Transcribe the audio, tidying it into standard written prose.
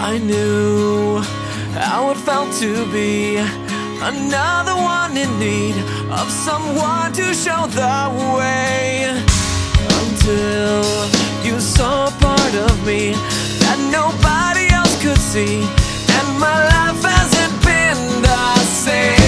I knew how it felt to be another one in need of someone to show the way, until you saw a part of me that nobody else could see, and my life hasn't been the same.